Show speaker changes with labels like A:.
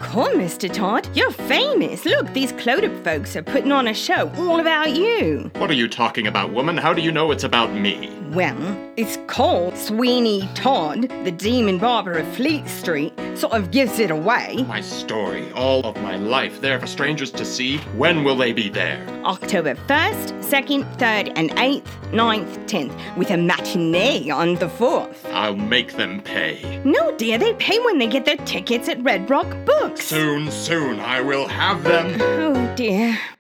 A: come, Mr. Todd. You're famous. Look, these Clodagh folks are putting on a show all about you.
B: What are you talking about, woman? How do you know it's about me?
A: Well, it's called Sweeney Todd, the demon barber of Fleet Street. Sort of gives it away.
B: My story, all of my life, there for strangers to see. When will they be there?
A: October 1st, 2nd, 3rd, and 8th, 9th, 10th, with a matinee on the 4th.
B: I'll make them pay.
A: No, dear, they pay when they get their tickets at Red Rock Books.
B: Soon, I will have them.
A: Oh, dear.